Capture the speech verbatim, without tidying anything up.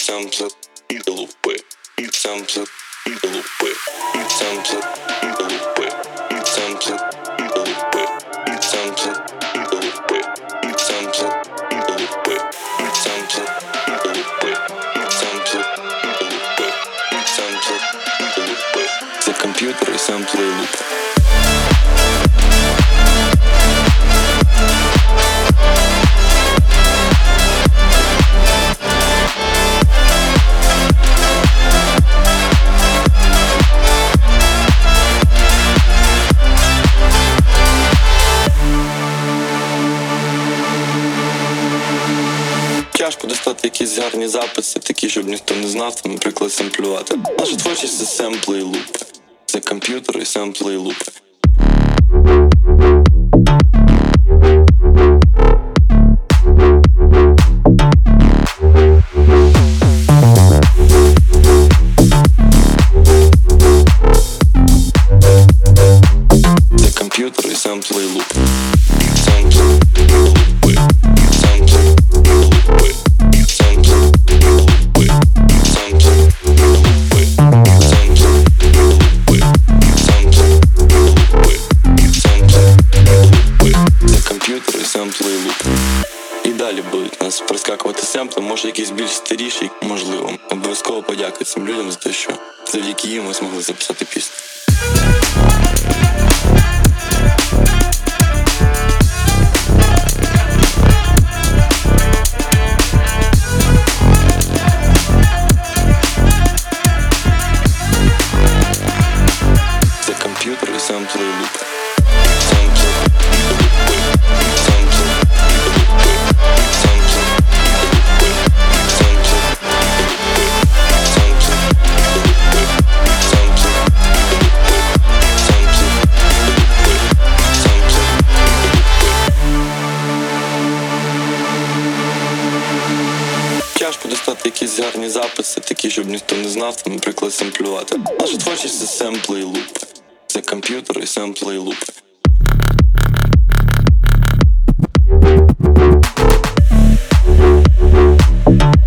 семпли, і лупи, і семпли, і лупи, і семпли, і лупи, і семпли, і лупи, і семпли, і лупи, і семпли, і лупи, і семпли, і лупи, і семпли, і лупи, і семпли, і лупи. Це комп'ютер і семпли і лупи. Тяжко достати якісь гарні записи, такі, щоб ніхто не знав, там, наприклад, семплювати. Наша творчість — це семпли і лупи. Це комп'ютер і семпли і лупи. Це комп'ютер і семпли і лупи. Семпли і лупи. Семпли і лупи. Семпли і лупи. Семпли і лупи. Семпли і лупи. Семпли і лупи. Семпли і лупи. Це комп'ютер і семпли і лупи. І далі будуть нас проскакувати семпли, може якісь більш старіші, можливо. Обов'язково подякую цим людям за те, що завдяки їм ми змогли записати пісню. Це комп'ютер і семпли і лупи. Семпли і лупи. Семпли і лупи. Семпли і лупи. Семпли і лупи. Семпли і лупи. Семпли і лупи. Семпли і лупи. Семпли і лупи. Тяжко достати якісь гарні записи, такі, щоб ніхто не знав, там, наприклад, семплювати. Наша творчість — це семпли і лупи. Це комп'ютер і семпли і лупи. We'll be right back.